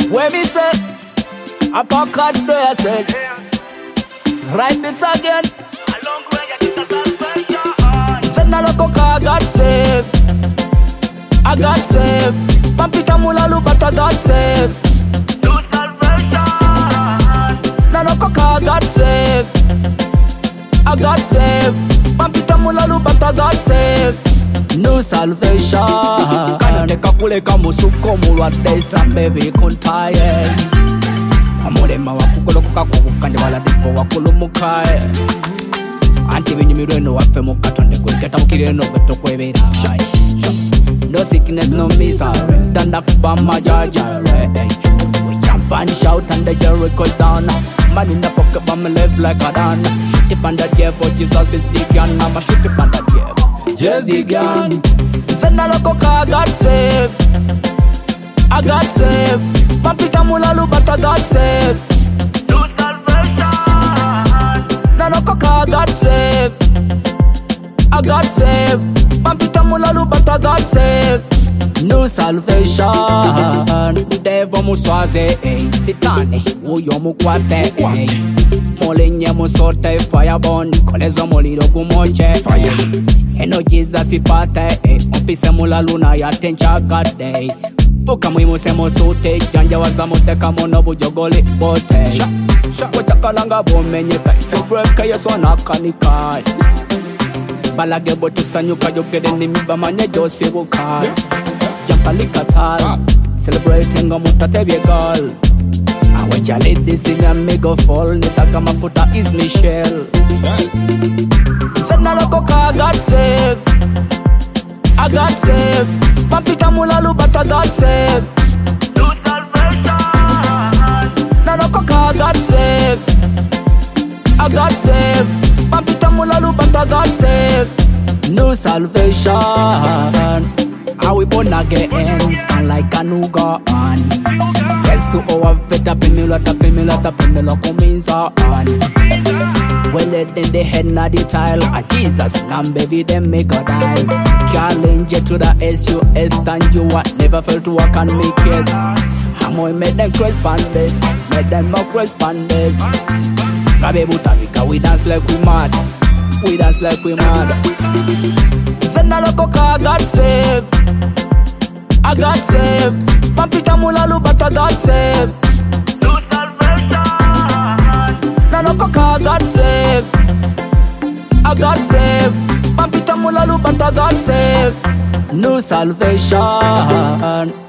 Where me say, I can't catch the I said. Right it again. Send a loco car, God save. I got saved. Pampita mulalu, but I got saved. Na loco car, God saved. I got saved. Pampita mulalu, but I got saved. New salvation. Kanateka kule kamusuko mulwadde sambe bikuntaye. Amulema wakugolokoka kubukanje waladipo wakulumukaye. Anti binyumirwe no waffe mu katonde gweketa mukire no gwetokwebera. No sickness, no misery. Stand up by my judge. We jump and shout and the Jericho's down. Man in the pocket, but me live like a don. Shoot it on the devil, Jesus is the gun. I'ma shoot it on the devil, just the gun. Send a loco car, God save. I got saved. Pampita mulalu, but I got saved. New salvation. Na loco car, God save. I got saved. Pampita mulalu, but I got saved. New salvation. Devo muswaze, sitani uyo mukwate. Molenye musote, fireborn. Kolezo moliro kumoche. Fire. Eno Jesus ipate, opise mulalu na yatencha gade. Buka mwimu semo sote, janja wazamote kamono bujogoli bote. Wachakalanga bomenyeka, ifebreka yeso nakanika. Balage bote sanyuka jokede nimiba manye jose buka. Jampalika tal, celebrating a mutatebye girl. Aweja ladies in a mega fall, nitaka mafuta is Michelle. Send a loco car, God save. I got saved. Pampita mulalu, but I got saved. New salvation. Na loco car, God saved. I got saved. Pampita mulalu, but I got saved. New salvation. How we born again, sound like a new God. Yes, so our feta pimila kuminza on. Well, then they head na the tile. Jesus, nam baby, them make a dial. Challenge to the SUS, stand you what never felt to work and make yes. I'm going make them correspondence, make them more correspondence. Kabebutabika, we dance like we mad. We dance like we mad. Send a loco car, God save. I got saved. Pampita mulalu, but I got saved. New salvation. Na loco car, God saved. I got saved. Pampita mulalu, but I got saved. New salvation.